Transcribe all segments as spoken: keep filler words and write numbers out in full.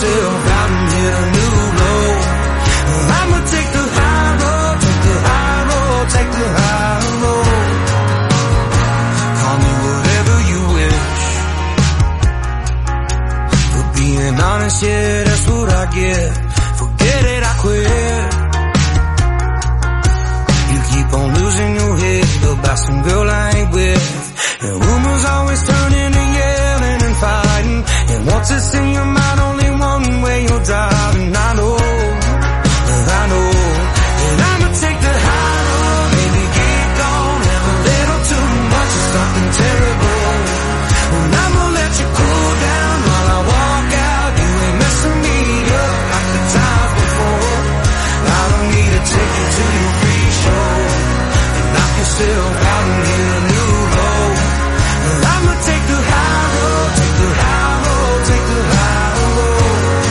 yourself out and hit a new low. I'ma take the high road, take the high road, take the high road. Call me whatever you wish. For being honest, yeah, that's what I get. Forget it, I quit. You keep on losing your head about some girl I ain't with. And rumors always turn into yelling and fighting. And once it's in your mind, only one way you're driving. I know, I know. And I'ma take the high road, baby, get gone. Have a little too much of something terrible. And I'ma let you cool down while I walk out. You ain't messing me up like the times before. I don't need to take you to your free show and knock yourself out and get a new low. I'ma take the high road, take the high road, take the high road.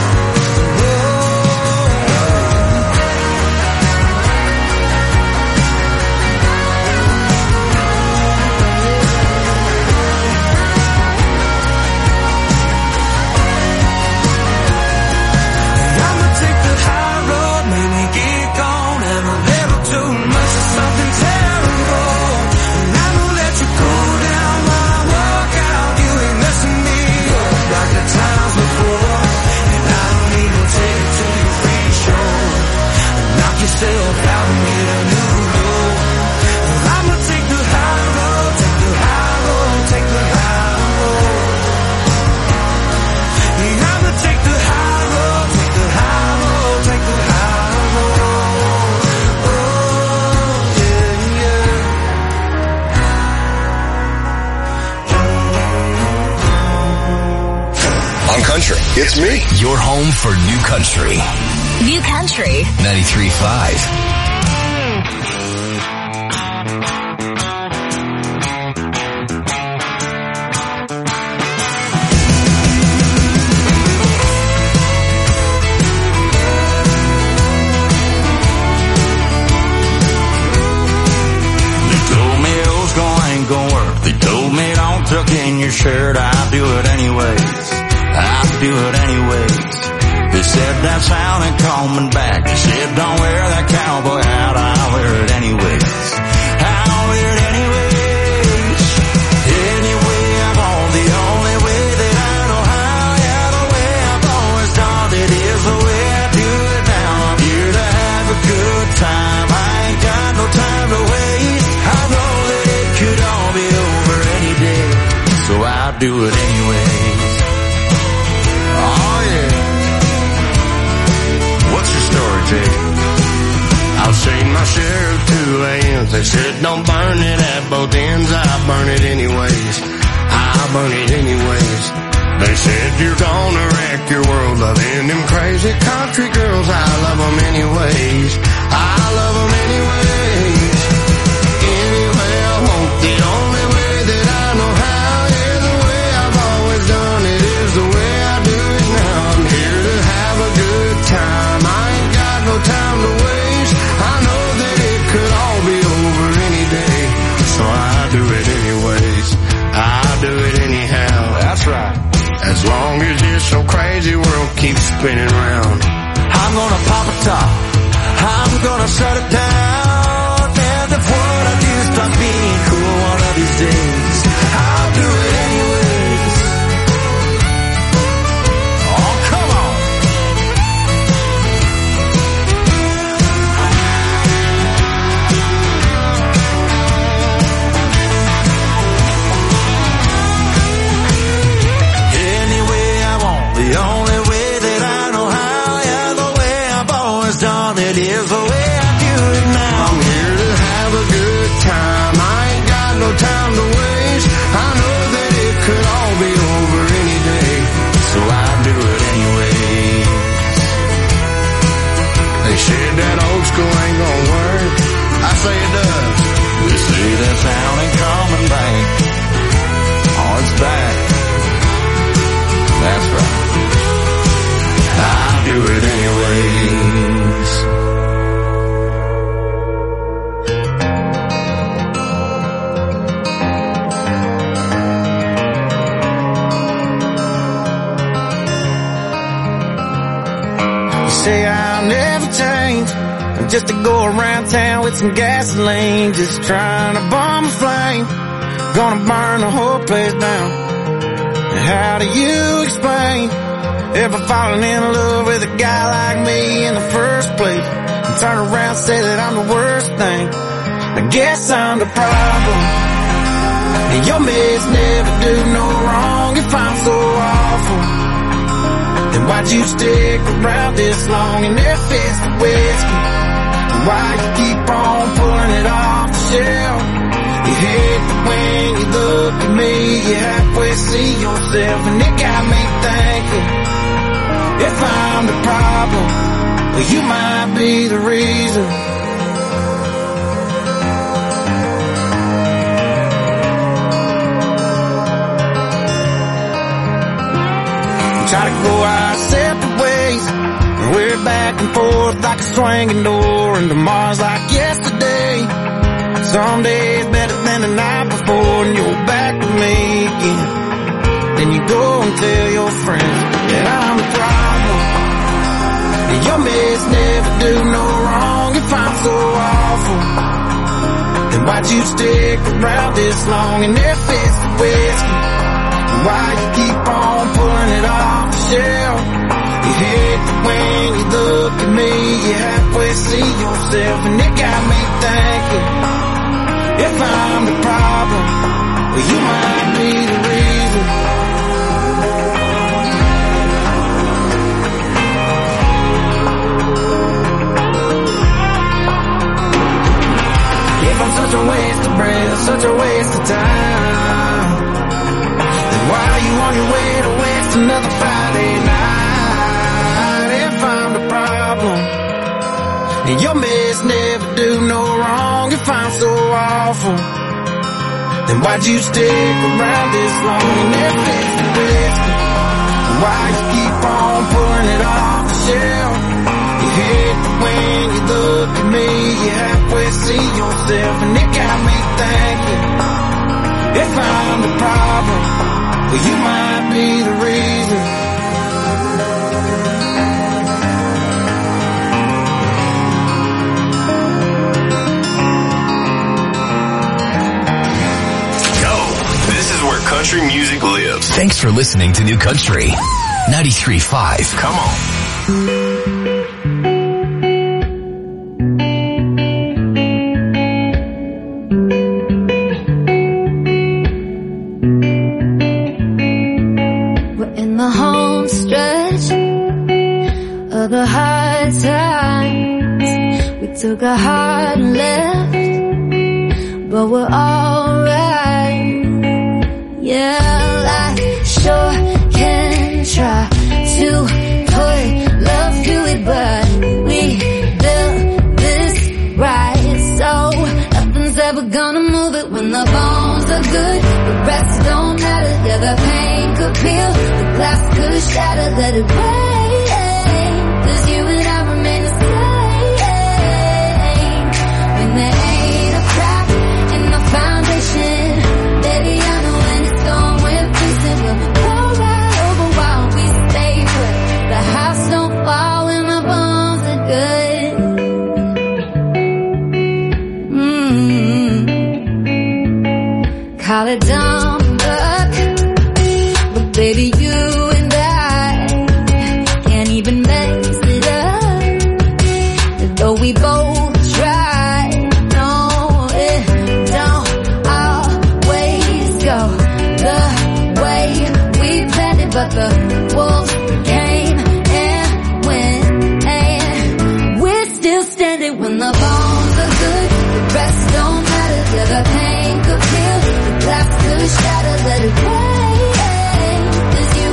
I'ma take the high road, maybe get gone, have a little too much of something terrible. And I'ma let you cool down while I walk out. You ain't messing me up like the times before. And I don't need to take you to your free show and knock yourself out and get a new low. I'ma take the high road, take the high road, take the high road. Yeah, I'ma take the high road, take the high road, take the high road. Oh, yeah, yeah. On Country, it's me. Your home for New Country. New Country. ninety-three point five. They told me old school ain't gonna work. They told me don't tuck in your shirt. I'll do it anyways. I'll do it anyways. They said that sound ain't coming back. They said don't wear that cowboy hat. I'll wear it anyways. I'll wear it anyways. Anyway I want, the only way that I know how. Yeah, the way I've always done it is the way I do it now. I'm here to have a good time. I ain't got no time to waste. I know that it could all be over any day, so I'll do it anyways. Oh yeah. What's your story, Jay? I've seen my share of two A Ms. They said don't burn it at both ends. I burn it anyways. I burn it anyways. They said you're gonna wreck your world loving them crazy country girls. I love them anyways. I love them anyways. Anyway I want, the only way that I know how. Yeah, the way I've always done it is the way I do it now. I'm here to have a good time. I ain't got no time to waste. I know that it could all be over any day, so I do it anyways. I do it anyhow. That's right. As long as this so crazy world keeps spinning round, I'm gonna pop a top. I'm gonna shut it down. And if what I do starts being cool one of these days, I'll do it anyways. Oh, come on. Anyway I want, the only way that I know how. Yeah, the way I've always done it is the way I do it now. I'm here to have a good time. I ain't got no time to waste. I know that it could all be over any day, so I do it anyways. They said that old school ain't gonna work. I say it does. They say that sound ain't coming back. Oh, it's back. That's right. I do it anyways. change just to go around town with some gasoline, just trying to bomb a flame. Gonna burn the whole place down. And how do you explain ever falling in love with a guy like me in the first place, and turn around and say that I'm the worst thing? I guess I'm the problem, and your meds never do no wrong. If I'm so awful, then why'd you stick around this long? And if it's the whiskey, why you keep on pulling it off the shelf? You hate that when you look at me, you halfway see yourself, and it got me thinking, if I'm the problem, well, you might be the reason. Try to go our separate ways, and we're back and forth like a swinging door, and tomorrow's like yesterday. Some days better than the night before, and you're back with me again. Then you go and tell your friends that I'm the problem, and your meds never do no wrong. If I'm so awful, then why'd you stick around this long? And if it's the whiskey, why you keep on pulling it off the shelf? You hate that when you look at me, you halfway see yourself, and it got me thinking, if I'm the problem, well, you might be the reason. If I'm such a waste of breath, such a waste of time, then why are you on your way to waste another Friday night? If I'm the problem, and your meds never do no wrong. If I'm so awful, then why'd you stick around this long? And if it's the whiskey, why you keep on pulling it off the shelf? You hate that when you look at me, you halfway see yourself, and it got me thinking, if I'm the problem, well, you might be the reason. Where country music lives. Thanks for listening to New Country ninety-three point five. Come on. We're in the home stretch of the hard times. We took a hard left, but we're alright. Yeah, I sure can try to put love to it, but we built this right, so nothing's ever gonna move it. When the bones are good, the rest don't matter. Yeah, the pain could peel, the glass could shatter. Let it rain, 'cause you and I remain the same. When there ain't a crack in the foundation, baby, I know when it's gone, we're facing. We'll pour right over while we stay put. The house don't fall when the bones are good. Mm-hmm. Call it dumb luck, but baby, you and I can't even mess it up. Though we both try, no, it don't always go the way we planned it, but the wolves came and went, and we're still standing. When the bones are good, the rest don't matter. Yeah, the pain could peel, the glass could shatter. Let it rain, 'cause you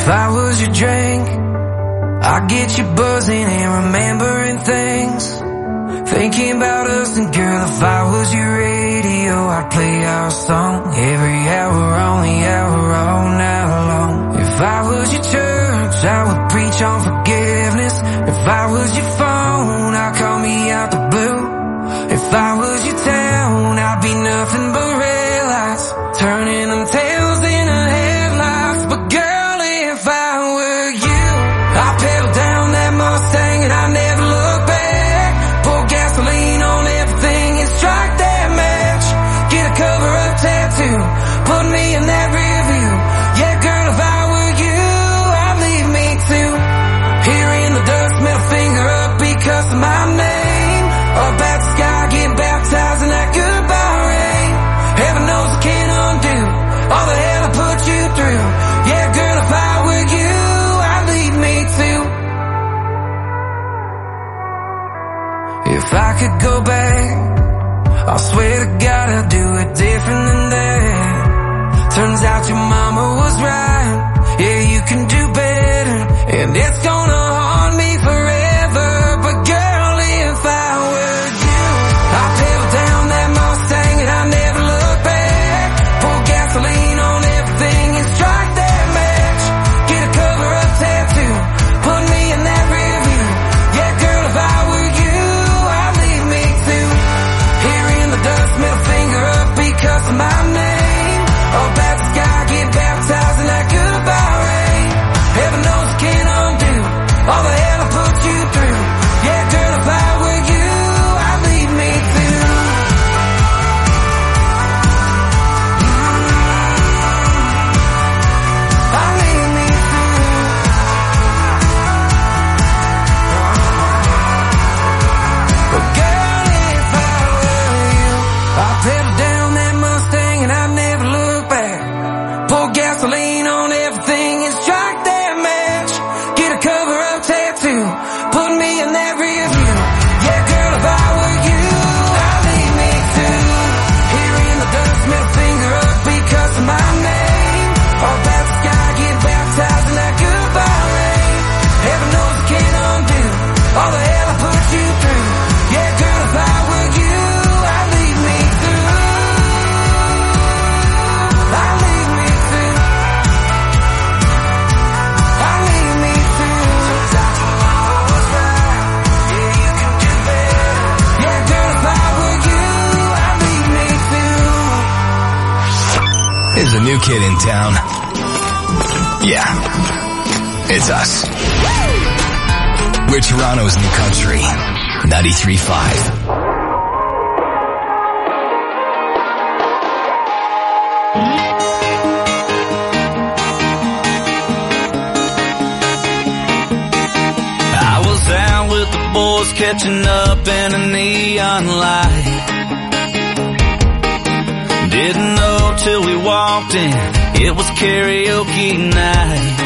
If I was your drink, I'd get you buzzing and remembering things, thinking about us. And girl, if I was your radio, I'd play our song every hour on the hour all night long. If I was your church, I would preach on forgiveness. If I was your phone, I'd call me out the blue. If I was your town, I'd be nothing but red lights, turning them tails into headlights. But girl, if I were you, I'd pedal down that Mustang and I'd never look back. Pour gasoline on everything and strike that match. Get a cover-up tattoo, put me in that rear view. Yeah, girl, if I were you, I'd leave me too. Here in the dust, middle finger up because of my name. Up at the sky, getting baptized in that goodbye rain. Heaven knows I can't undo all the hell I put you through. Yeah, girl, if I were you, I'd leave me too. If I could go back, I swear to God I'd do it different than that. Turns out your mama was right. Yeah, you can do better, and it's gonna haunt me forever. But girl, if I were you, I'd pedal down that Mustang and I'd never look back. Pour gasoline on everything and strike that match. Get a cover-up tattoo, put me in that rear view. Yeah, girl, if I were you, I'd leave me too. Here in the dust, middle finger up because of my name. Up at the sky, get baptized in that goodbye rain. Heaven knows I can't undo all the hell I put you through. Yeah, girl, if I were you, I'd leave me too. I'd leave me too. But girl, if I were you, I'd pedal down that Mustang and I'd never look back. Pour gasoline on everything and strike that match. Get a cover-up tattoo, put me in that rear view. Yeah, girl, if I were you, I'd leave me too. Here in the dust, middle finger up because of my name. Up at the sky, get baptized in that goodbye rain. Heaven knows I can't undo all the hell I put you through. Yeah, girl, if I were you, I'd leave me too. I'd leave me too. I'd leave me too. Sometimes your mama was right. Yeah, you can do better. Yeah, girl, if I were you, I'd leave me too. There's a new kid in town. Yeah, it's us. We're Toronto's new country. ninety-three point five. I was out with the boys catching up in a neon light. Didn't know till we walked in, it was karaoke night.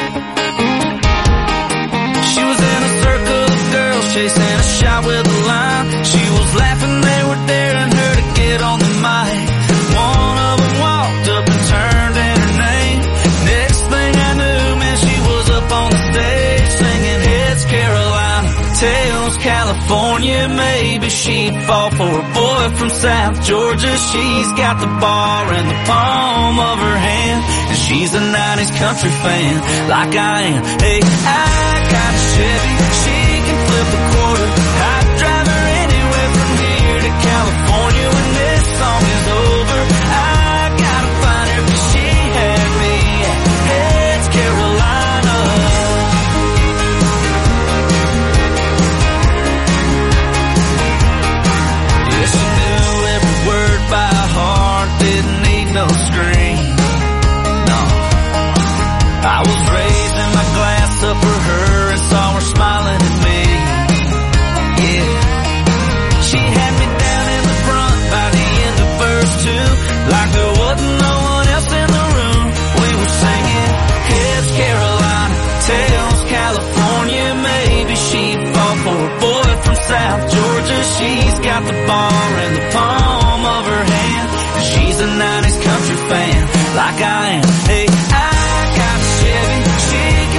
She was in a circle of girls chasing a shot with a line. She was laughing, they were daring her to get on the mic. One of them walked up and turned in her name. Next thing I knew, man, she was up on the stage singing Heads Carolina, Tails California. Maybe she'd fall for a boy from South Georgia. She's got the bar in the palm of her hand, and she's a nineties country fan like I am. Hey, I got a Chevy, she can flip a quarter. I'd drive her anywhere from here to California when this song is over. I gotta find her 'cause she had me at Heads Carolina. Yeah, she knew every word by heart, didn't need no screen. No, I was raising my glass up for her and saw her smiling at me. Yeah, she had me down in the front by the end of verse two, like there wasn't no one else in the room. We were singing Heads Carolina, Tails California. Maybe she'd fall for a boy from South Georgia. She's got the bar in the palm of her hand, and she's a nineties country fan like I am. Hey, I got a Chevy, she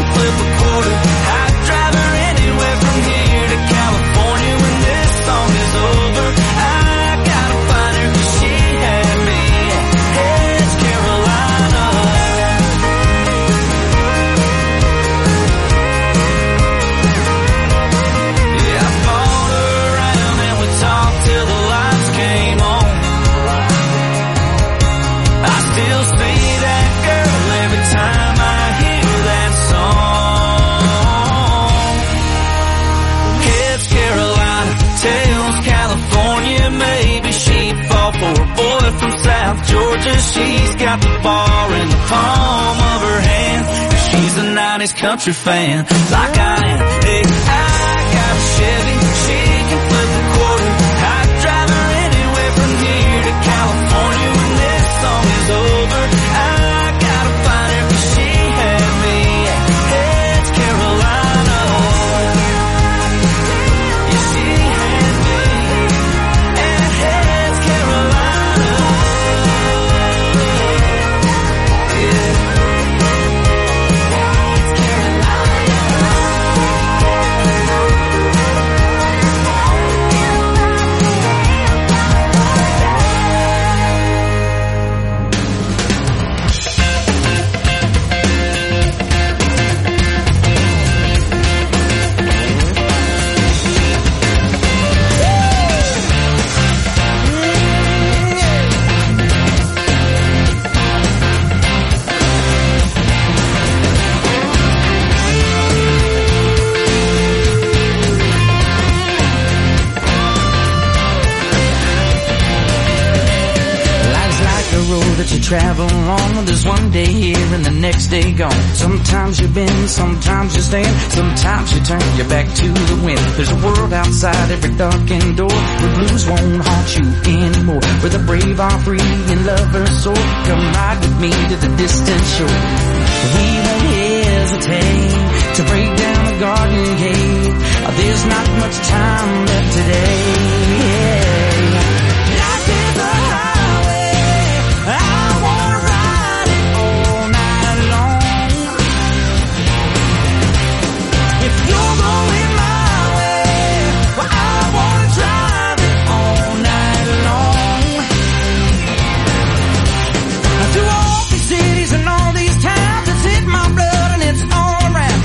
Georgia. She's got the bar in the palm of her hand. She's a nineties country fan, like I am. Hey, I got a Chevy, she can flip the quarter. I'd drive her anywhere from here to California when this song is over. I gotta find her 'cause she had me at Carolina. Yeah, she had me at Carolina. Yeah. That you travel along, there's one day here and the next day gone. Sometimes you bend, sometimes you stand, sometimes you turn your back to the wind. There's a world outside every darkened door where blues won't haunt you anymore, where the brave are free and lovers soar. Come ride with me to the distant shore. We won't hesitate to break down the garden gate. There's not much time left today. Yeah. Life is a highway, I wanna ride it all night long. If you're going my way, well, I wanna drive it all night long. Through all these cities and all these towns, it's in my blood and it's all around.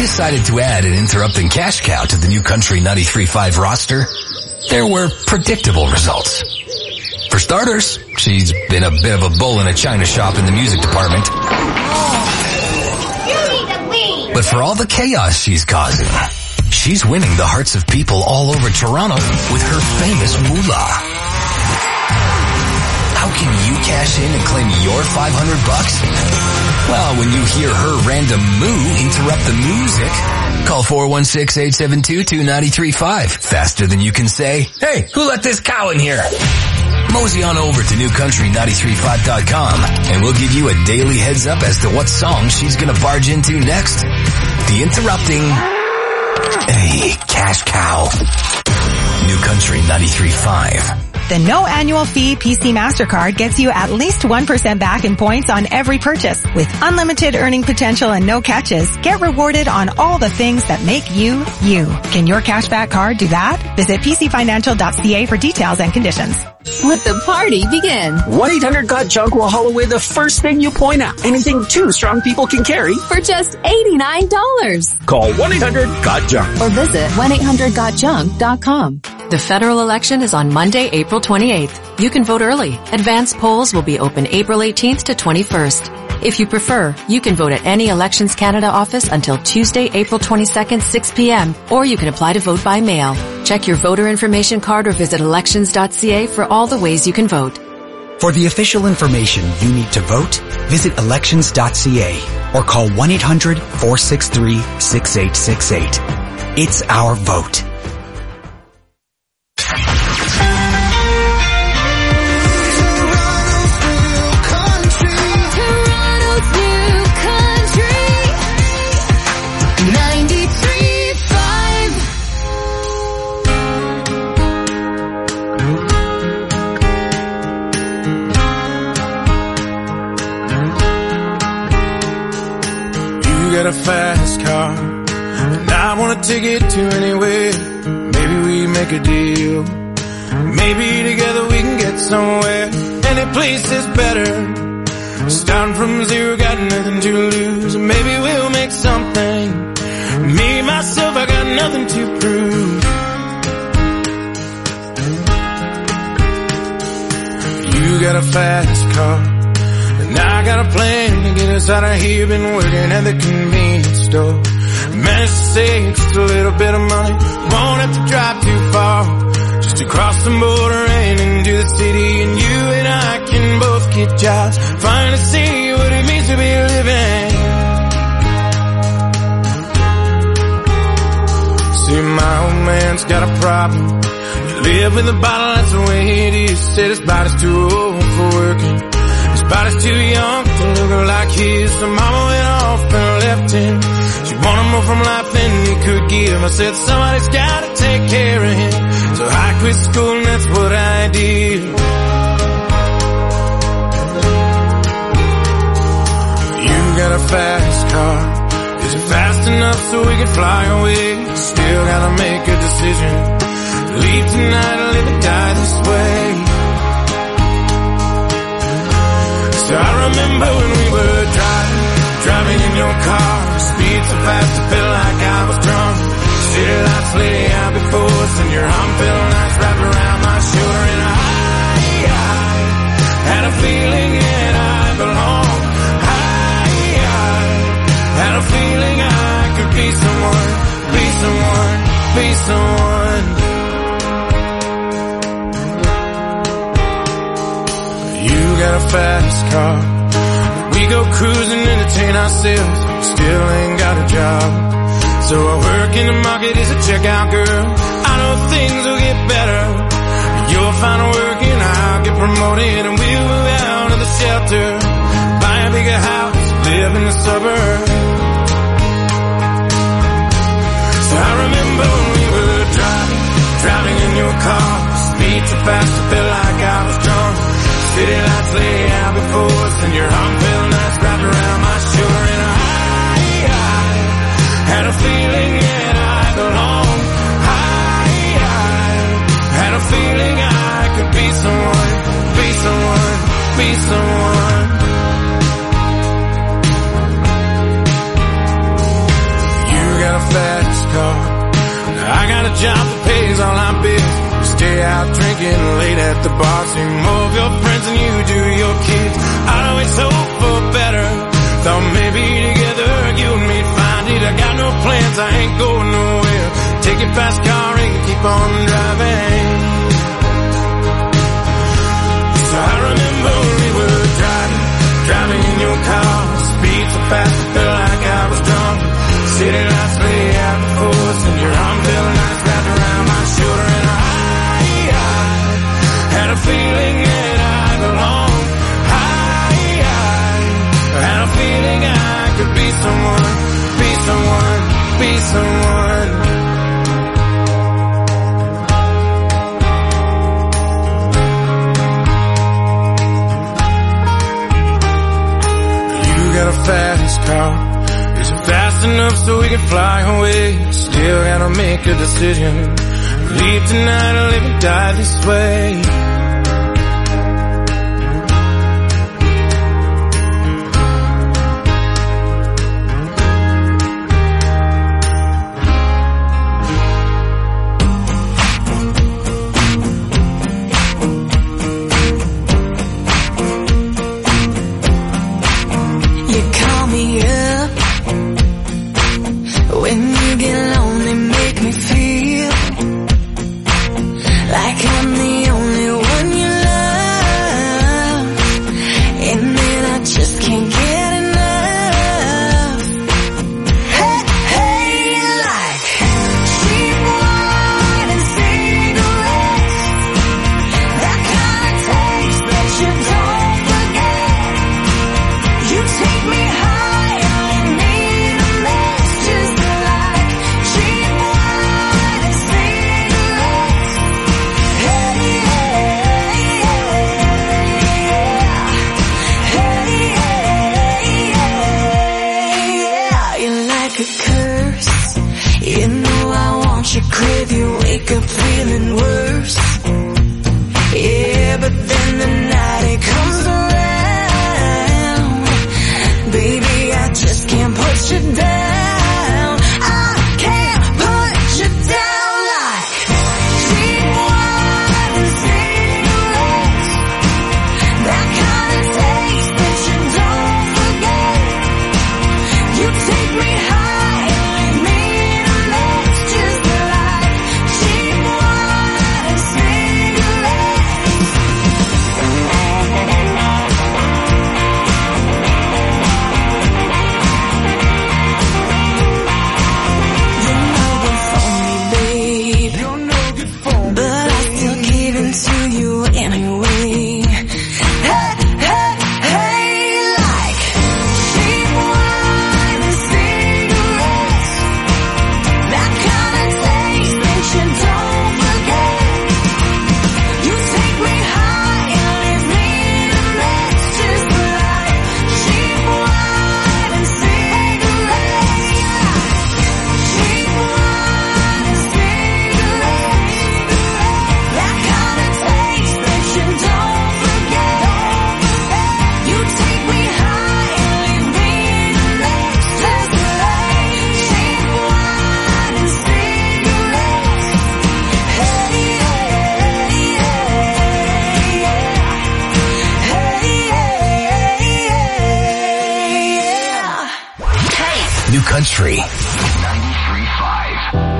decided to add an interrupting cash cow to the new Country ninety-three point five roster, there were predictable results. For starters, she's been a bit of a bull in a china shop in the music department. But for all the chaos she's causing, she's winning the hearts of people all over Toronto with her famous moolah. How can you cash in and claim your five hundred bucks? Well, when you hear her random moo interrupt the music, call four one six, eight seven two, two nine three five. Faster than you can say, hey, who let this cow in here? Mosey on over to new country ninety-three point five dot com and we'll give you a daily heads up as to what song she's gonna barge into next. The interrupting, hey, cash cow. New Country ninety-three point five. The no annual fee P C MasterCard gets you at least one percent back in points on every purchase. With unlimited earning potential and no catches, get rewarded on all the things that make you, you. Can your cashback card do that? Visit p c financial dot c a for details and conditions. Let the party begin. one eight hundred got junk will haul away the first thing you point at. Anything two strong people can carry. For just eighty-nine dollars. Call one eight hundred got junk. Or visit one eight hundred got junk dot com. The federal election is on Monday, April twenty-eighth. You can vote early. Advance polls will be open April eighteenth to twenty-first. If you prefer, you can vote at any Elections Canada office until Tuesday, April twenty-second, six p.m. Or you can apply to vote by mail. Check your voter information card or visit elections dot c a for all the ways you can vote. For the official information you need to vote, visit elections dot c a or call one eight hundred, four six three, six eight six eight. It's our vote. A fast car, and I wanna take it to anywhere. Maybe we make a deal. Maybe together we can get somewhere. Any place is better. Starting from zero, got nothing to lose. Maybe we'll make something. Me, myself, I got nothing to prove. You got a fast car. And I got a plan to get us out of here. Been working at the convenience store. Managed to save just a little bit of money. Won't have to drive too far. Just to cross the border and into the city. And you and I can both get jobs. Finally see what it means to be living. See, my old man's got a problem. You live with a bottle, that's the way it is. Said his body's too old for working. His body's too young to look like his. So mama went off and left him. She wanted more from life than he could give. I said somebody's gotta take care of him. So I quit school and that's what I did. You got a fast car. Is it fast enough so we can fly away? Still gotta make a decision. Leave tonight or live or die this way. So I remember when we were driving, driving in your car. Speed so fast I felt like I was drunk. City lights lay out before us and your arm felt nice wrapped around my shoulder. And I, I had a feeling that I belonged. I, I had a feeling I could be someone, be someone, be someone. You got a fast car. We go cruising, entertain ourselves. Still ain't got a job. So I work in the market as a checkout girl. I know things will get better. You'll find work and I'll get promoted. And we'll move out of the shelter. Buy a bigger house, live in the suburbs. So I remember when we were driving, driving in your car. Speed so fast I felt like I was drunk. City lights lay out before us and your arm felt nice wrapped around my shoulder. And I, I had a feeling that I belonged. I, I had a feeling I could be someone, be someone, be someone. You job that pays all our bills. You stay out drinking late at the bar, see more of your friends than you do your kids. I'd always hope for better, thought maybe together you and me'd find it. I got no plans, I ain't going nowhere. Take your fast car and keep on driving. So I remember we were driving, driving in your car, speed so fast it felt like I was drunk. City lights lay out before us, and your arm felt nice wrapped around my shoulder. And I, I had a feeling that I belonged. I, I had a feeling I could be someone, be someone, be someone. You got a fast car. Is it fast enough so we can fly away? Still gotta make a decision. Leave tonight or live and die this way. Country ninety-three point five.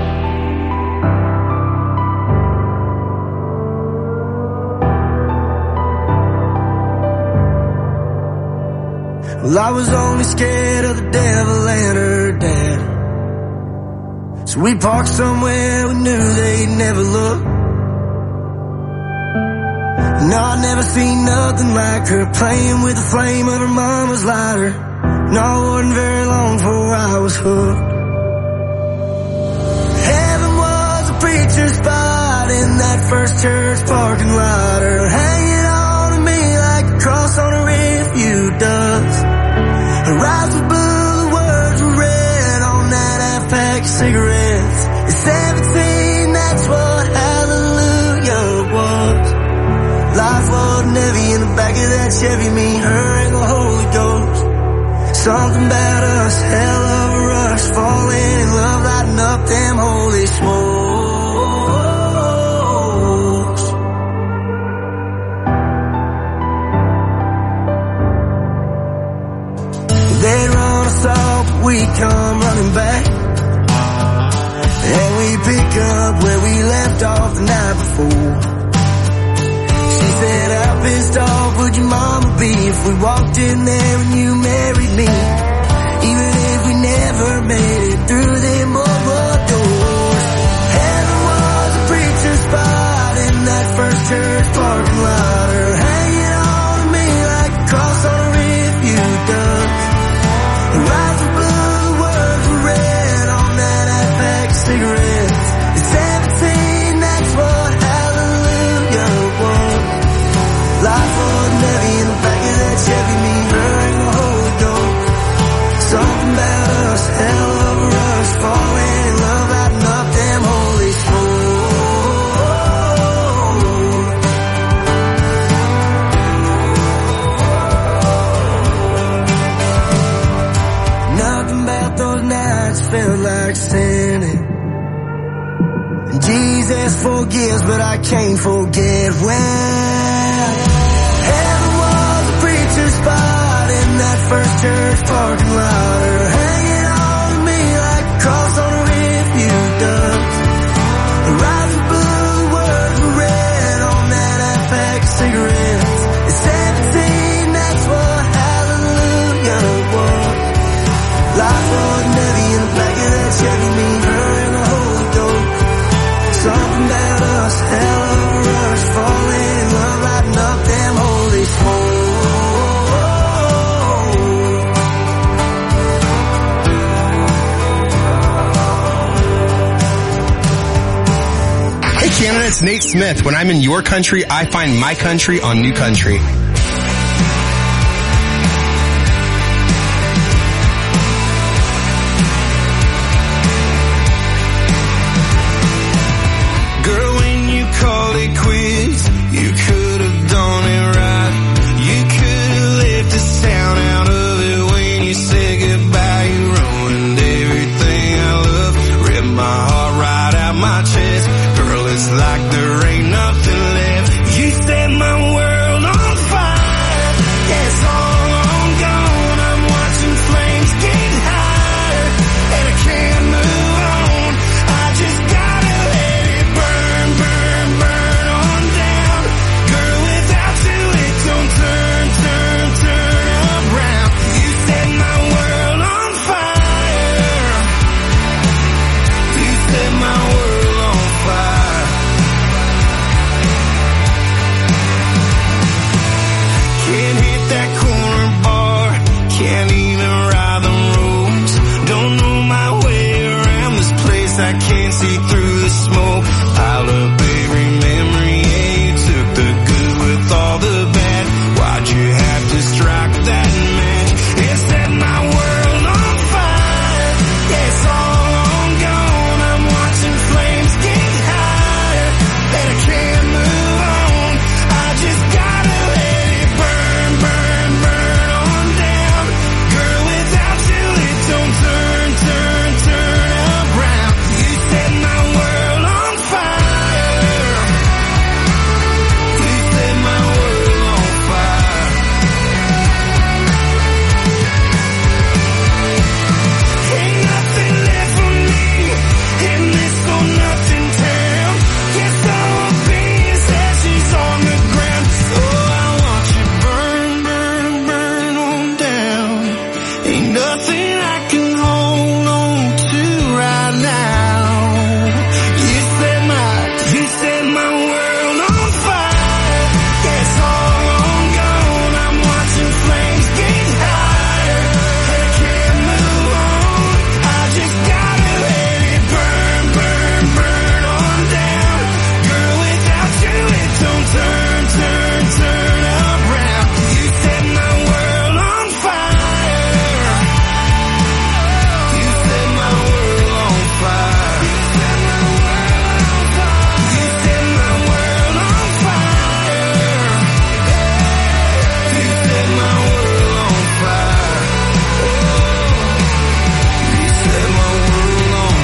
Well, I was only scared of the devil and her dad, so we parked somewhere we knew they'd never look. No, I'd never seen nothing like her, playing with the flame of her mama's lighter. No, it wasn't very long before I was hooked. Heaven was a preacher's spot in that first church parking lot, her hanging on to me like a cross on a rearview does. Her eyes were blue, the words were red on that half pack of cigarettes. At seventeen, that's what hallelujah was. Life wasn't heavy in the back of that Chevy, me, her, and the Holy Ghost. Something about us, hell of a rush, falling in love, lighting up them holy smokes. we come running back. And we pick up where we left off the night before. She said, how pissed off would your mama be if we walked in there and you married me? Even if we never made it through them old doors. Heaven was a preacher spot in that first church parking lot, or hanging on to me like a cross on a refuse dump. The rise of blue, the words were red on that half-pack of cigarettes. At seventeen, that's what hallelujah was. Life wasn't heavy in the back of that Chevy, me, her, and the Holy Ghost. Something about us, hell of a rush, falling in love, lighting up them holy souls. Nothing about those nights felt like sinning. And Jesus forgives, but I can't forget when heaven was a preacher's spot in that first church parking lot, or hanging on to me like a cross on a refuse dump. The rise of blue, the words were red on that half-pack of cigarettes. At seventeen, that's what hallelujah was. Life wasn't heavy in the back of that Chevy, me, her, and the Holy Ghost. Something about us, hell of a rush, falling in love, lighting up them holy souls. Canada, it's Nate Smith. When I'm in your country, I find my country on New Country. Girl, when you called it quits, you could have done it right. You could have left the sound out of it when you said goodbye. You ruined everything I love, ripped my heart right out my chest. Girl, it's like there ain't nothing left. You set my world on fire. Yeah, it's all on gone. I'm watching flames get higher, and I can't move on. I just gotta let it burn, burn, burn on down. Girl, without you it don't turn, turn, turn around. You set my world on fire. You set my world on fire. Can't hit that corner bar, can't even ride the roads. Don't know my way around this place, I can't see through the smoke. Piled up every memory, yeah, you took the good with all the bad. Why'd you have to strike that match and set my world on fire? Yeah, it's all on gone, I'm watching flames get higher, and I can't move on. I just gotta let it burn, burn, burn on down. Girl, without you it don't turn, turn, turn around. You set my world on fire. You set my world on fire. Ain't nothing left for me in this for nothing town. Guess all of me is ashes on the ground. Oh, I want you burn, burn, burn on down. Ain't nothing I can hold on to right now. You set my, you set my world on fire. Yeah, it's all on gone. I'm watching flames get higher, and I can't move on. I just gotta let it burn, burn, burn on down. Girl, without you it don't turn, turn, turn around. You set my world on fire. You set my world on fire. You set my world on fire. You set my world on fire. You set my world on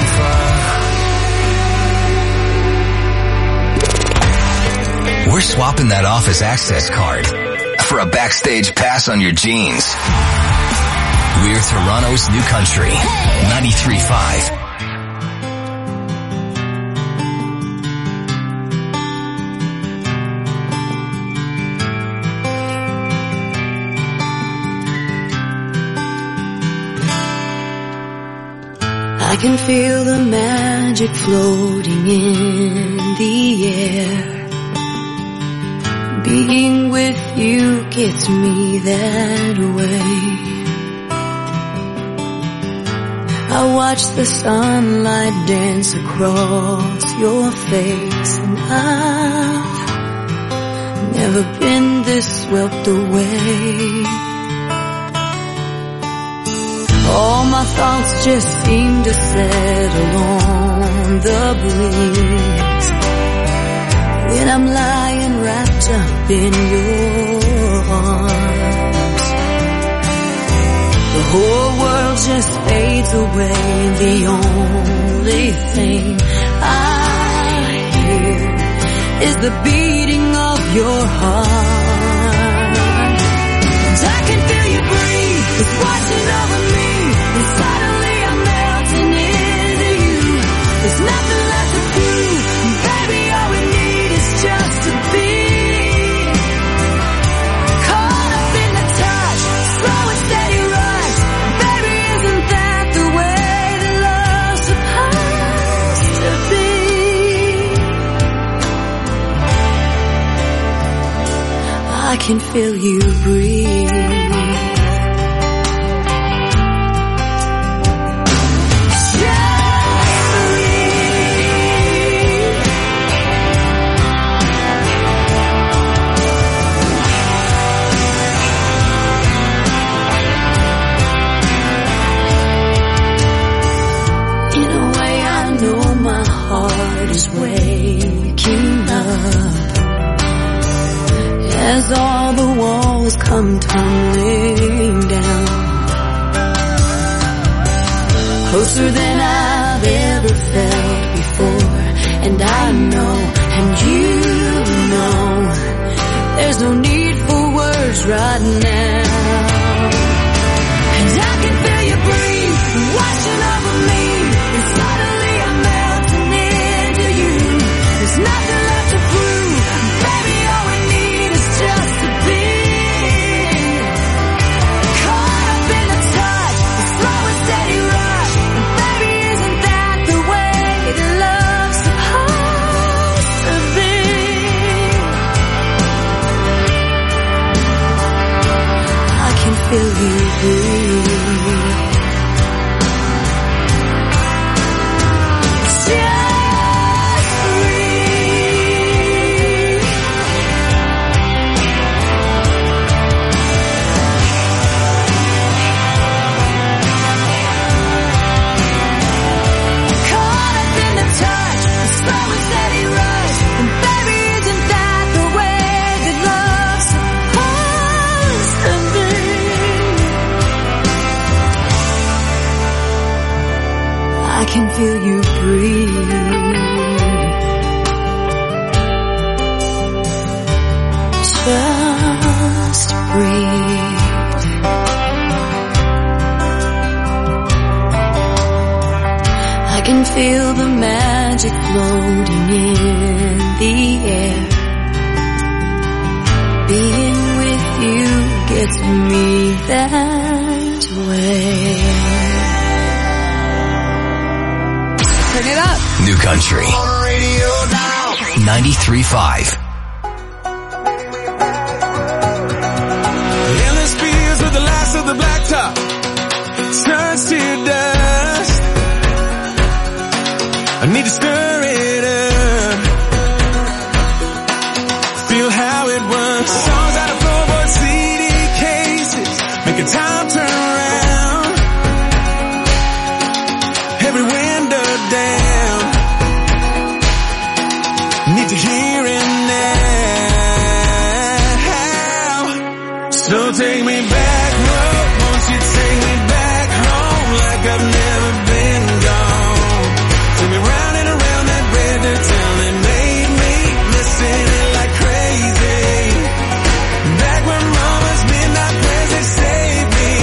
fire. We're swapping that office access card for a backstage pass on your jeans. We're Toronto's new country. ninety-three point five. I can feel the magic floating in the air. Being with you gets me that way. I watch the sunlight dance across your face, and I've never been this swept away. All my thoughts just seem to settle on the breeze when I'm lying wrapped up in your arms. The whole world just fades away. The only thing I hear is the beating of your heart. And I can feel you breathe, it's washing over me. And suddenly I'm melting into you. There's nothing left to prove. Baby, all we need is just to be caught up in the touch, slow and steady rush. Baby, isn't that the way that love's supposed to be? I can feel you breathe. Is waking up as all the walls come tumbling down, closer than I've ever felt before. And I know, and you know, there's no need for words right now. And I can feel you breathe, washing over me, and suddenly I'm melting into you. There's nothing left to prove. Baby, all we need is just to be caught up in the touch, the slow and steady rush. And baby, isn't that the way that love's supposed to be? I can feel you breathe. I can feel you breathe. Just breathe. I can feel the magic floating in the air. Being with you gets me that way. Turn it up. New Country. ninety-three point five. Endless fields with the last of the blacktop turns to dust. I need to stir it up. Feel how it was. Songs out of floorboard C D cases, making time turn around. Every window down. Need to hear it now. So take me back, Lord, won't you take me back home like I've never been gone. Take me round and around that red dirt town that made me missing it like crazy. Back when Mama's midnight prayers had saved me.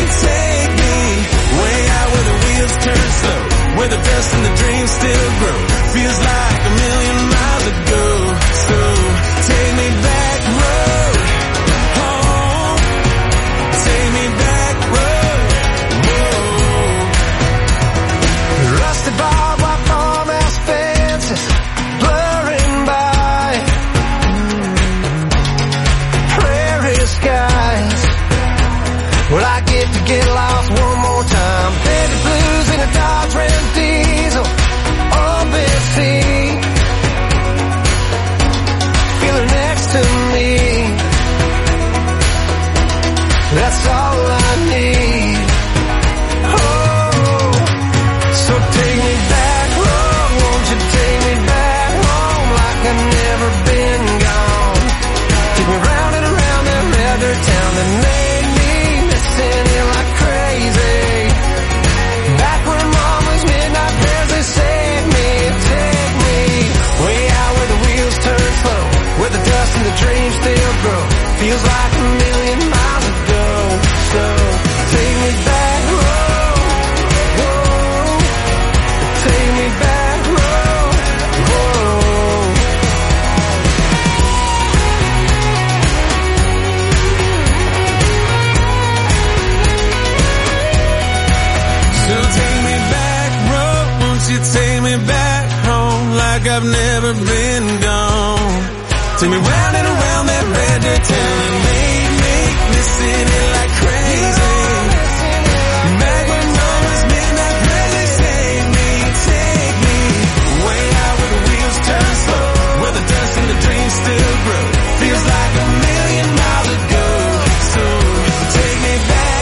like I've never been gone. Take me round and around that red dirt till it made me missing it like crazy. Back when mama's midnight presents take me, take me way out where the wheels turn slow, where the dust and the dreams still grow. Feels like a million miles ago. So take me back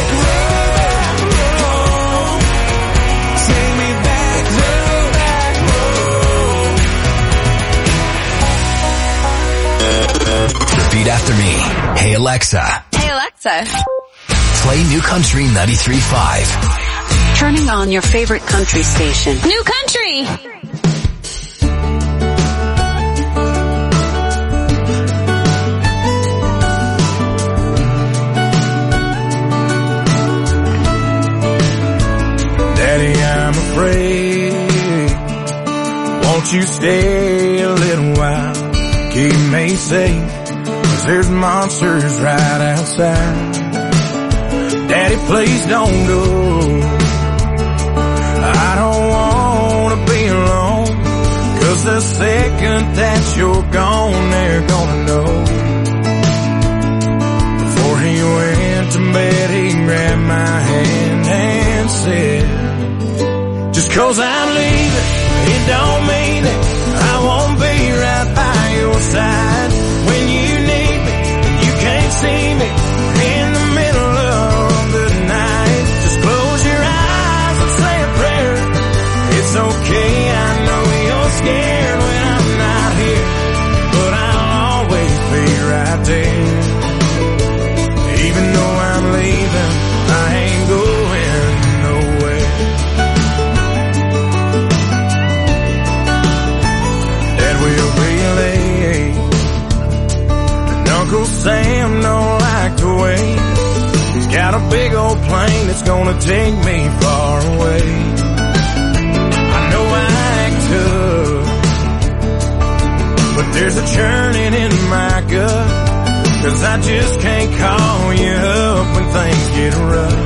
home. Take me back home. Repeat after me. Hey Alexa. Hey Alexa. Play New Country ninety-three point five. Turning on your favorite country station. New Country! Daddy, I'm afraid. Won't you stay a little while? Keep me safe, 'cause there's monsters right outside. Daddy, please don't go. I don't wanna be alone, 'cause the second that you're gone, they're gonna know. Before he went to bed, he grabbed my hand and said, just 'cause I'm leaving, it don't mean it. I won't be right by your side when you need me. You can't see me in the middle of the night. Just close your eyes and say a prayer. It's okay, I know you're scared when I'm not here, but I'll always be right there. Even though I'm leaving, I ain't going nowhere. Dad will be late, and Uncle Sam don't like to wait. He's got a big old plane that's gonna take me far away. I know I act tough, but there's a churning in my gut, 'cause I just can't call you up when things get rough.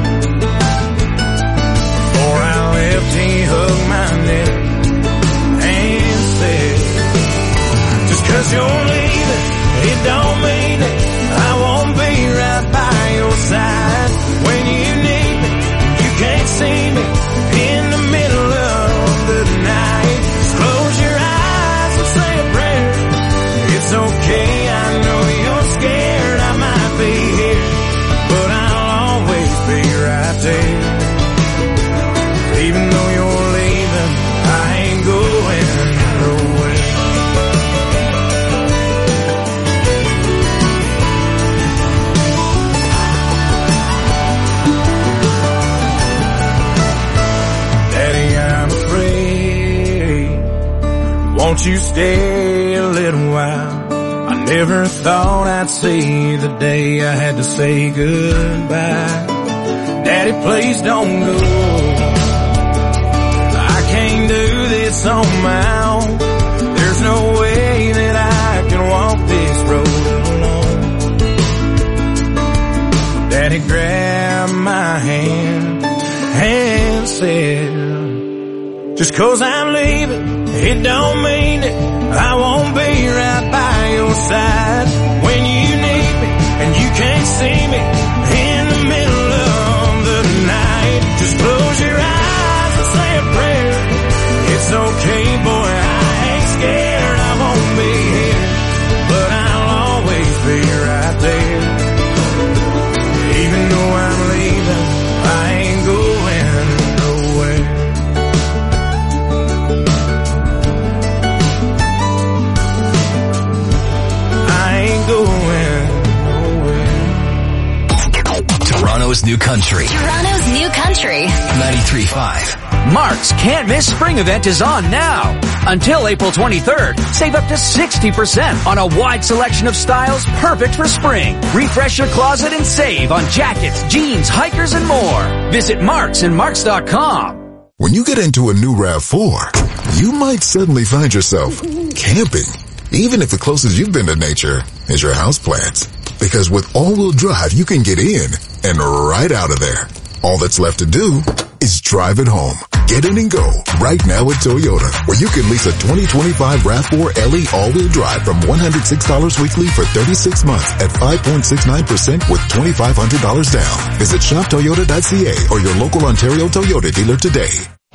Before I left, he hugged my neck and said, just 'cause you're leaving, it don't mean it. I won't be right by your side when you need me. You can't see me in the middle of the night. Just close your eyes and say a prayer. It's okay, I know you're scared I might be here, but I'll always be right there. Even though you're leaving, I ain't going nowhere. Daddy, I'm afraid. Won't you stay a little while? I never thought I'd see the day I had to say goodbye. Daddy, please don't go. I can't do this on my own. There's no way that I can walk this road alone. Daddy grabbed my hand and said, just 'cause I'm leaving, it don't mean it. I won't be right by your side when you need me, and you can't see me in the middle of the night. Just close your eyes and say a prayer. It's okay, boy, I ain't scared. I won't be here, but I'll always be right there. Even though I'm leaving, I ain't going nowhere. Toronto's New Country. Toronto's New Country. ninety-three point five. Mark's Can't Miss Spring event is on now. Until April twenty-third, save up to sixty percent on a wide selection of styles perfect for spring. Refresh your closet and save on jackets, jeans, hikers, and more. Visit Marks and Marks dot com. When you get into a new RAV four, you might suddenly find yourself camping. Even if the closest you've been to nature is your houseplants. Because with all-wheel drive, you can get in and right out of there. All that's left to do is drive it home. Get in and go right now at Toyota, where you can lease a twenty twenty-five RAV four L E all-wheel drive from one hundred six dollars weekly for thirty-six months at five point six nine percent with twenty-five hundred dollars down. Visit shop toyota dot c a or your local Ontario Toyota dealer today.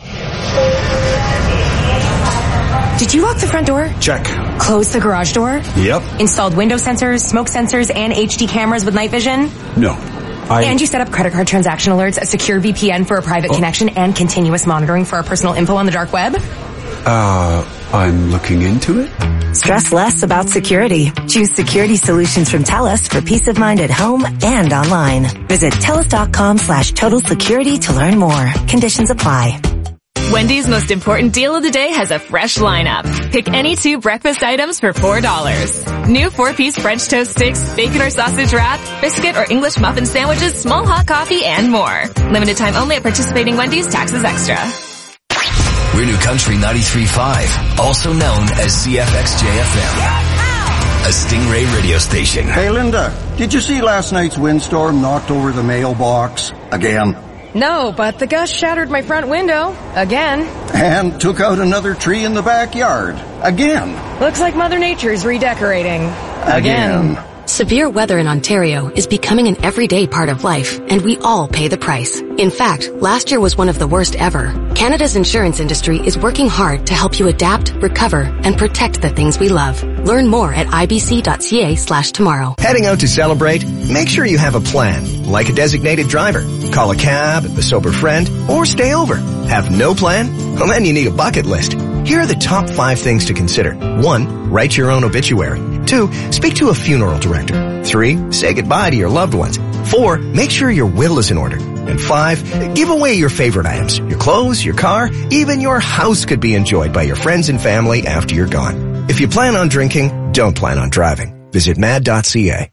Did you lock the front door? Check. Close the garage door? Yep. Installed window sensors, smoke sensors, and H D cameras with night vision? No. I... And you set up credit card transaction alerts, a secure V P N for a private oh. connection, and continuous monitoring for our personal info on the dark web? Uh, I'm looking into it. Stress less about security. Choose security solutions from TELUS for peace of mind at home and online. Visit TELUS.com slash total security to learn more. Conditions apply. Wendy's most important deal of the day has a fresh lineup. Pick any two breakfast items for four dollars. New four-piece French toast sticks, bacon or sausage wrap, biscuit or English muffin sandwiches, small hot coffee, and more. Limited time only at participating Wendy's. Taxes extra. We're New Country ninety-three point five, also known as C F X J F M. A Stingray radio station. Hey, Linda, did you see last night's windstorm knocked over the mailbox again? No, but the gust shattered my front window. Again. And took out another tree in the backyard. Again. Looks like Mother Nature's redecorating. Again. Again. Severe weather in Ontario is becoming an everyday part of life, and we all pay the price. In fact, last year was one of the worst ever. Canada's insurance industry is working hard to help you adapt, recover, and protect the things we love. Learn more at ibc.ca slash tomorrow. Heading out to celebrate? Make sure you have a plan, like a designated driver. Call a cab, a sober friend, or stay over. Have no plan? Well, then you need a bucket list. Here are the top five things to consider. One, write your own obituary. Two, speak to a funeral director. Three, say goodbye to your loved ones. Four, make sure your will is in order. And five, give away your favorite items. Your clothes, your car, even your house could be enjoyed by your friends and family after you're gone. If you plan on drinking, don't plan on driving. Visit mad dot c a.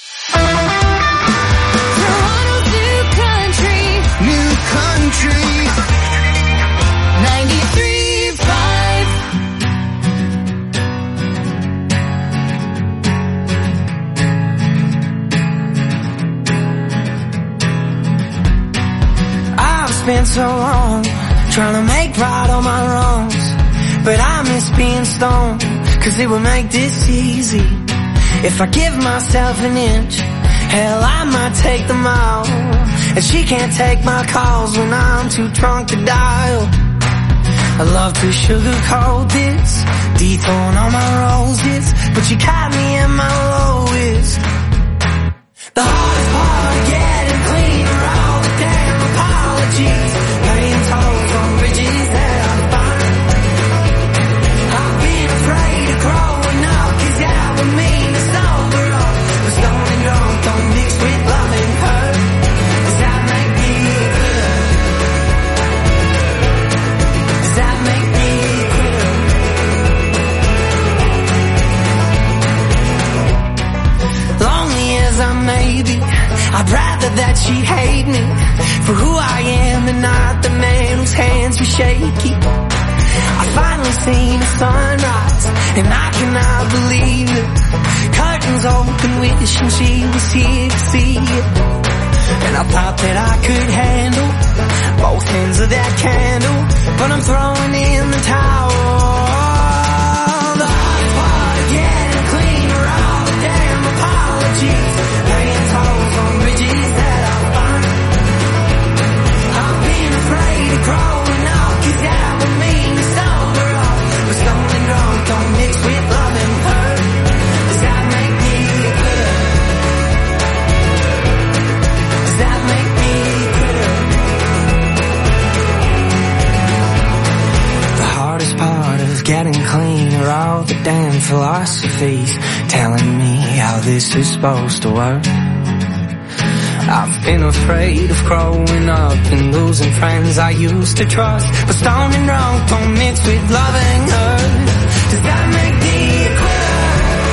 Spent so long trying to make right all my wrongs, but I miss being stoned, cause it would make this easy. If I give myself an inch, hell I might take the mile, and she can't take my calls when I'm too drunk to dial. I love to sugarcoat this, dethrone all my roses, but you caught me at my lowest. The hardest part of getting clean are all the damn apologies, paying tolls on bridges that I'm fine. I've been afraid of growing up, cause that would mean to sober up. But stoned and drunk don't mix with love and hurt. Does that make me quitter? Does that make me quitter? Lonely as I may be, I'd rather that she hate me for who I am and not the man whose hands were shaky. I finally seen the sunrise and I cannot believe it. Curtains open, wishing she was here to see it. And I thought that I could handle both ends of that candle, but I'm throwing in the towel. The hardest part of getting clean are all the damn apologies, paying tolls on bridges that I find. I've been afraid of growing up, cause that would mean to sober up. But stoned and drunk don't mix with love and hurt. Does that make me quitter? Does that make me quitter? The hardest part of getting clean are all the damn philosophies telling me how this is supposed to work. I've been afraid of growing up and losing friends I used to trust, but stoned and drunk don't mix with love and hurt. Does that make me a quitter?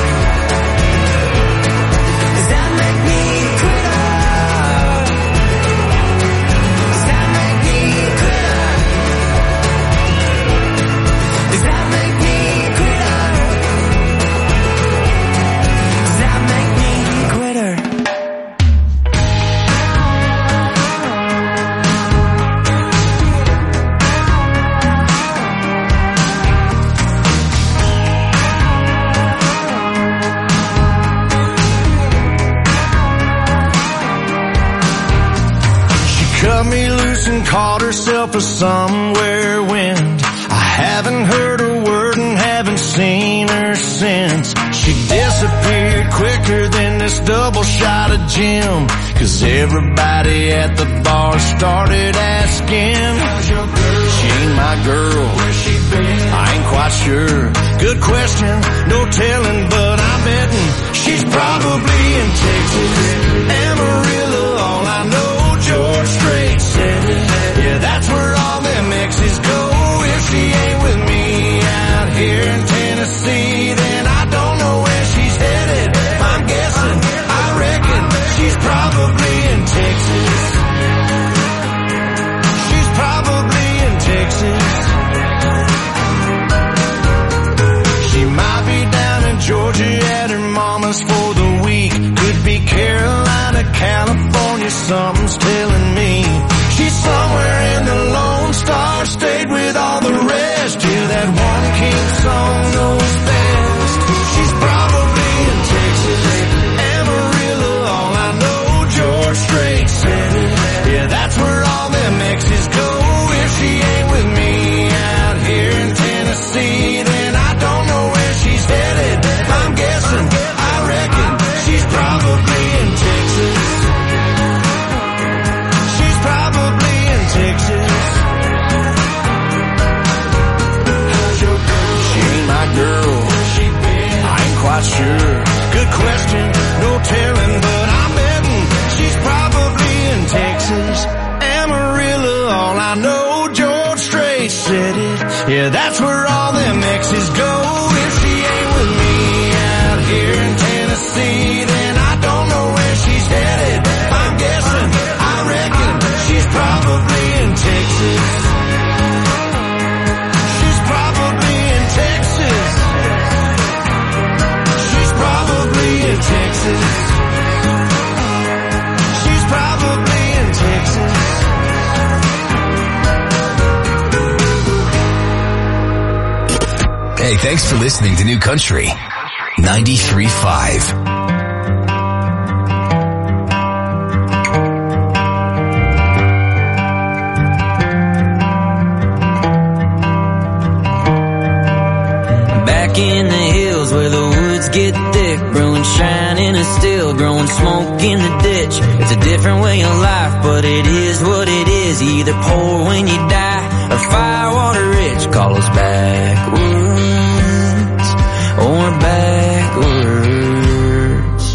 Does that make me a quitter? Does that make me a quitter? Does that make me a quitter? Does that make me a quitter? called herself a somewhere wind. I haven't heard a word and haven't seen her since. She disappeared quicker than this double shot of gin. Cause everybody at the bar started asking, how's your girl? She ain't my girl. Where's she been? I ain't quite sure. Good question, no telling, but I'm betting she's probably in Texas. Amarillo, all I know, George Strait said it. Yeah, that's where all them exes go. If she ain't with me out here in Tennessee, then I don't know where she's headed. I'm guessing, I reckon she's probably in Texas. She's probably in Texas. She might be down in Georgia at her mama's for the week. Could be Carolina, California, something's telling me. She's somewhere in the Lone Star State with all the rest. Yeah, that one king song knows best. She's probably in Texas. Amarillo, all I know, George Strait said it. Yeah, that's where all them exes go. If she ain't with me out here in Tennessee, then I don't know where she's headed. I'm guessing, I reckon she's probably in Texas. She's probably in Texas. She ain't my girl. I ain't quite sure. Good question, no telling, but I'm betting she's probably in Texas. Amarillo, all I know, George Strait said it. Yeah, that's where all them exes go. If she ain't with me out here in Tennessee, then I don't know where she's headed. I'm guessing, I reckon she's probably in Texas. She's probably in Texas. She's probably in Texas. She's probably in Texas. Hey, thanks for listening to New Country ninety-three point five. In the hills where the woods get thick, brewing, shining and still, growing smoke in the ditch. It's a different way of life, but it is what it is. You either poor when you die or firewater rich. Call us backwoods or backwards.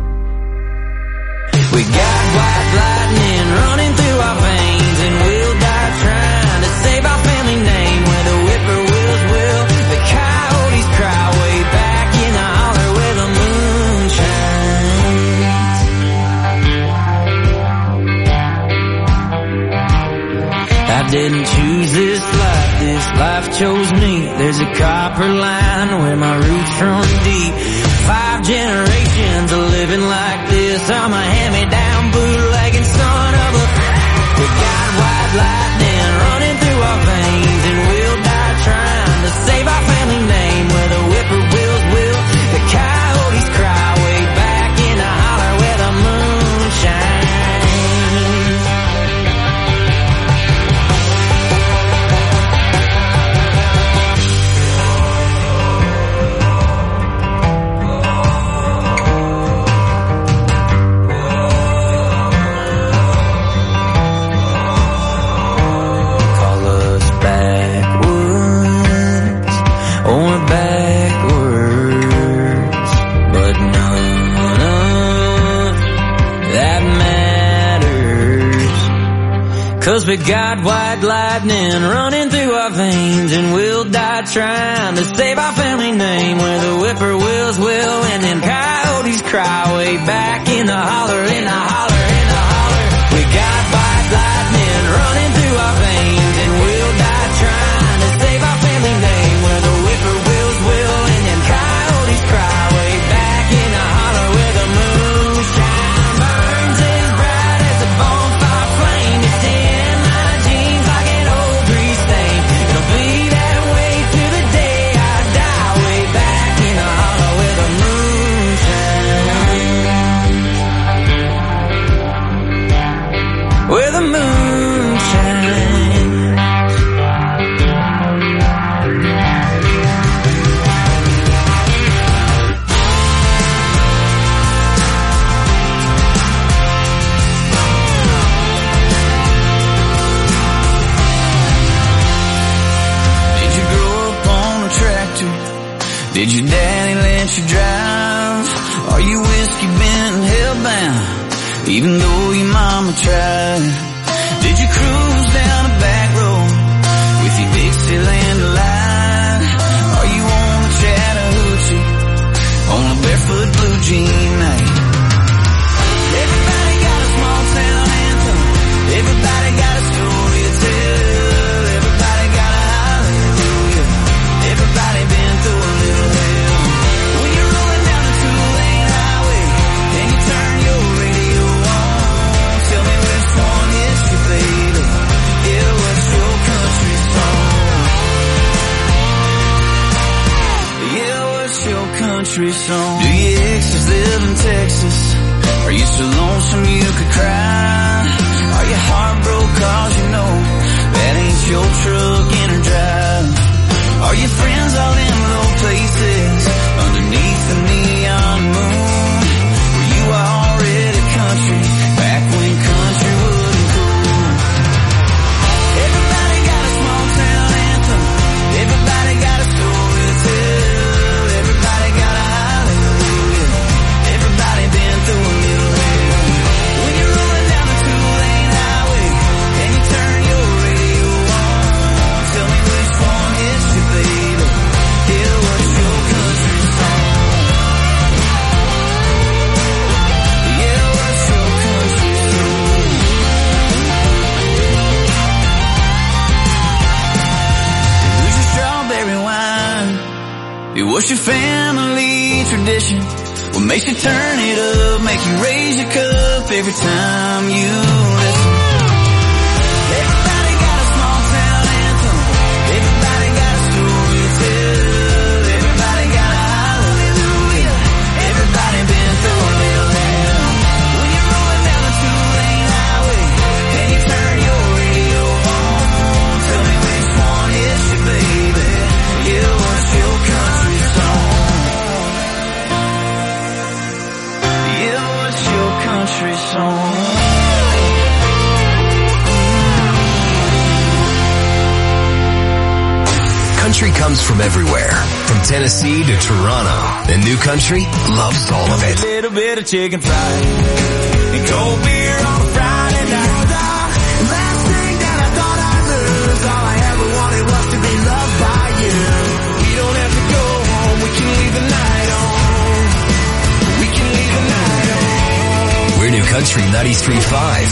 We got white lightning running through our veins, and we'll die trying to save our family name. Where the whippoorwills will, the coyotes cry way back in the holler where the moon shines. I didn't choose this life, this life chose me. There's a copper line where my roots run deep. Five generations of living like this. I'm a hand-me-down bootlegging son of a... We got white lightning running through our veins, and we'll die trying to save our family name. Where the whippoorwills will, the coyotes cry way back in the holler where the moon shines. Cause we got white lightning running through our veins, and we'll die trying to save our family name. Where the whippoorwills will, and them coyotes cry way back in the holler, in the holler, in the holler. We got white lightning running through our veins, and we'll die trying to save our family name. Where the whippoorwills will, and them coyotes cry way back in the holler where the moonshine burns as bright as a bonfire flame. It's in my jeans like an old grease stain. It'll be that way to the day I die, way back in the holler where the moonshine. Did your daddy let you drive? Are you whiskey bent and hellbound, even though your mama tried? Did you cruise down a back road with your Dixieland Delight? Are you on the Chattahoochee on a barefoot blue jean night? Everybody got a small town anthem. Everybody got a story to tell. Everybody got a hallelujah. Everybody been through a little hell. When you're rolling down the two-lane highway and you turn your radio on, tell me which one is your baby. Yeah, what's your country song? Yeah, what's your country song? Do your exes live in Texas? Are you so lonesome you could cry? Are you heartbroken cause you know that ain't your truck in or drive? Are your friends all in low places underneath the neon moon? Were you already country back when country wasn't cool? Everybody got a small town anthem. Everybody got a story to tell. Everybody got a hallelujah. Everybody been through a little hell. When you're rolling down the two-lane highway and you turn your radio on, tell me which one is your baby. Yeah, what's your country song? Yeah, what's your country song? Who's your strawberry wine? It was your family tradition. What makes you turn it up, make you raise your cup every time you listen? Everybody got a small town anthem. Everybody got a story to tell. Everybody got a hallelujah. Everybody been through a little hell. When you're rolling down the two-lane highway and you turn your radio on, tell me which one is your baby. Yeah, what's your country song? Yeah, what's your country song? Country comes from everywhere, from Tennessee to Toronto, and New Country loves all of it. A little bit of chicken fried and cold beer on a Friday night. Last thing that I thought I'd lose, all I ever wanted was to be loved by you. We don't have to go home, we can leave the night on. We can leave the night on. We're New Country ninety-three point five.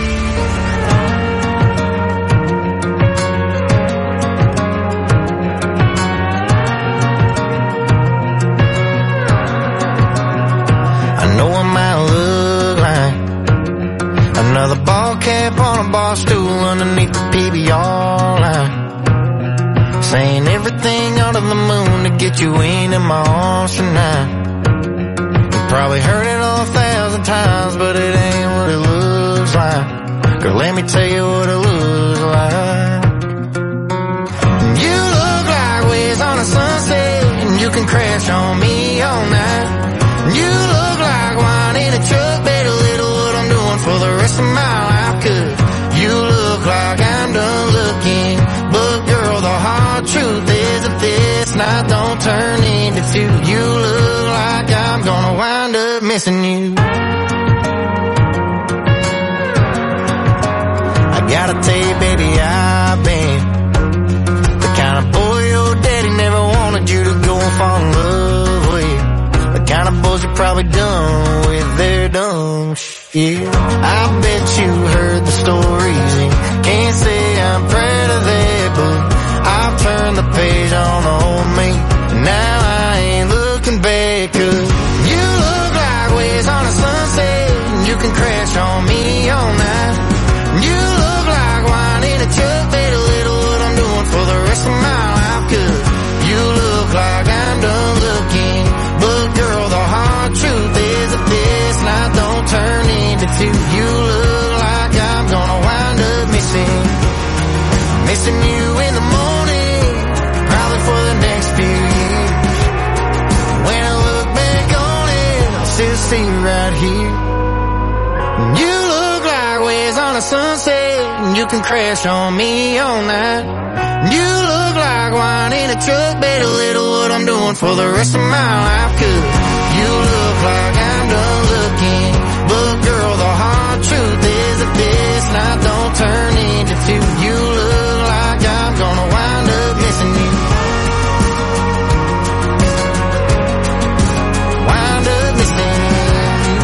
I know I might look like another ball cap on a bar stool underneath the P B R line, saying everything under the moon to get you into my arms tonight. You probably heard it all a thousand times, but it ain't what it looks like. Girl, let me tell you what it looks like. You look like waves on a sunset, and you can crash on me all night. You look like wine in a truck, better little what I'm doing for the rest of my life. Cause you look like I'm done looking, but girl, the hard truth is if this night don't turn into two, you look like I'm gonna wind up missing you. I gotta tell you, baby, I've been the kind of boy your daddy never wanted you to go and fall in love with. The kind of boys you're probably done with their dumb shit. I bet you heard the stories and can't say I'm proud of that, but I've turned the page on the old me, and now I ain't looking back. Cause you look like waves on a sunset, and you can crash on me all night. You look like wine in a truck, better little what I'm doing for the rest of my life. Cause you look like I'm done looking, but girl, the hard truth is if this night don't turn into two, you look like I'm gonna wind up missing, missing you in the morning, probably for the next few years. When I look back on it, I'll still see you right here. You look like waves on a sunset, and you can crash on me all night. You look like wine in a truck, better little what I'm I'm doing for the rest of my life. 'Cause you look like I'm done looking, but girl, the hard truth is that this night don't turn into two. You look like I'm gonna wind up missing you. Wind up missing you.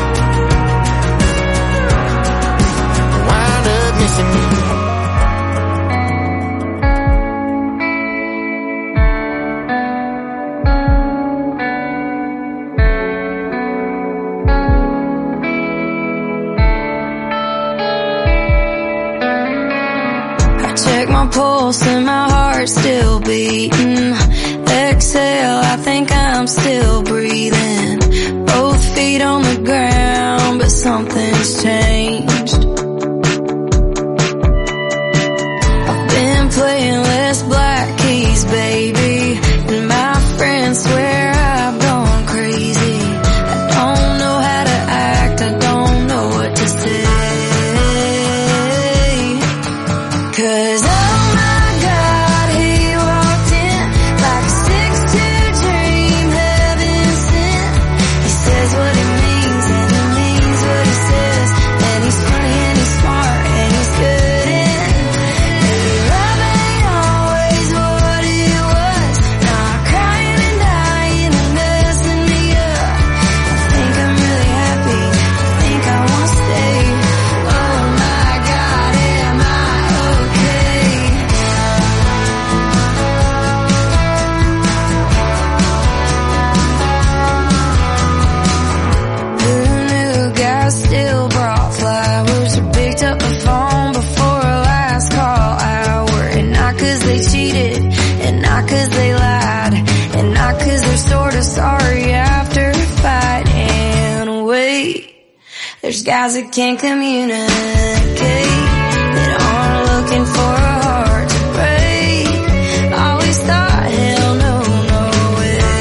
Wind up missing you. Pulse and my heart still beating. Exhale, I think I'm still breathing. Both feet on the ground, but something's changed. I've been playing less black keys, baby, and my friends swear I've gone crazy. I don't know how to act, I don't know what to say. 'Cause there's guys that can't communicate, that aren't looking for a heart to break. Always thought, hell no, no way.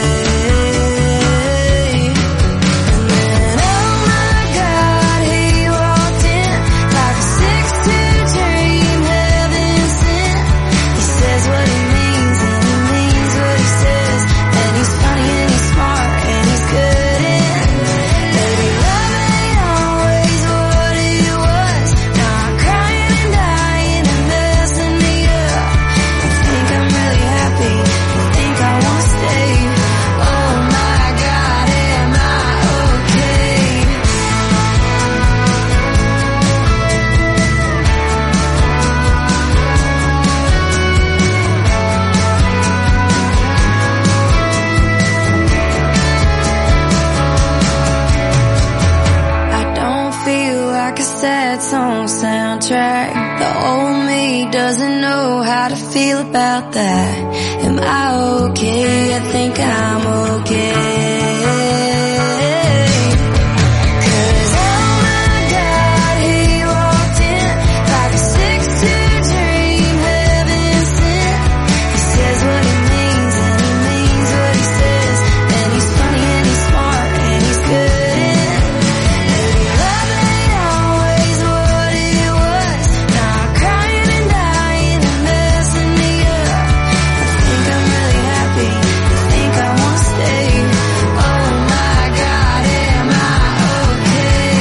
And then, oh my God, he walked in like a six two dream, heaven sent. He says what he means and he means what he says, and he's funny and he's smart and he's good and baby, love ain't always what it was. Now I'm crying and dying and messing me up. I think I'm really happy, I think I wanna stay. Oh my God, am I okay? I don't feel like a sad song soundtrack. The old me doesn't know how to feel about that. Am I okay? I think I'm okay. 'Cause oh my God, he walked in like a six two dream, heaven sent. He says what he means and he means what he says, and he's funny and he's smart and he's good and baby, love ain't always what it was. Now I'm crying and dying and messing me up. I think I'm really happy, I think I wanna stay. Oh my God, am I okay?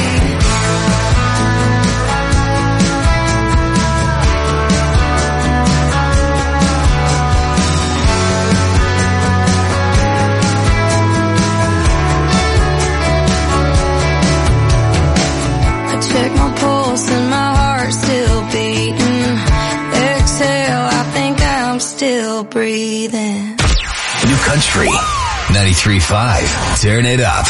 I check my pulse and my heart still beating. Exhale, I think I'm still breathing. New Country ninety-three point five. Turn it up.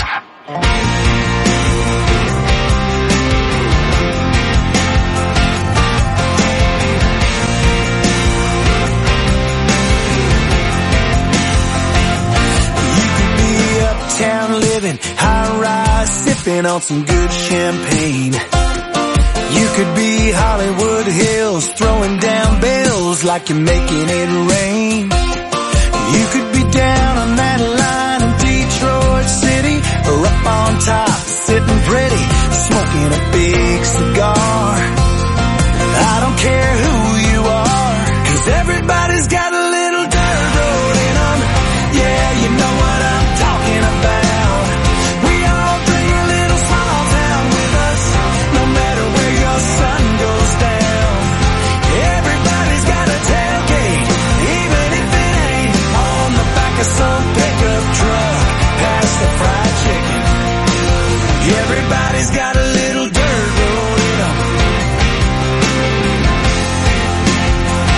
You could be uptown living, high rise, sipping on some good champagne. You could be Hollywood Hills, throwing down bills like you're making it rain. You could be down on that line in Detroit City, or up on top, sitting pretty, smoking a big cigar. I don't care who you are, 'cause everybody's got a little dirt road in them. Yeah,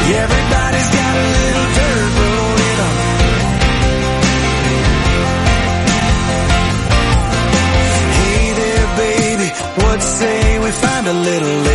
Everybody's got a little dirt rolling on. Hey there, baby, what say we find a little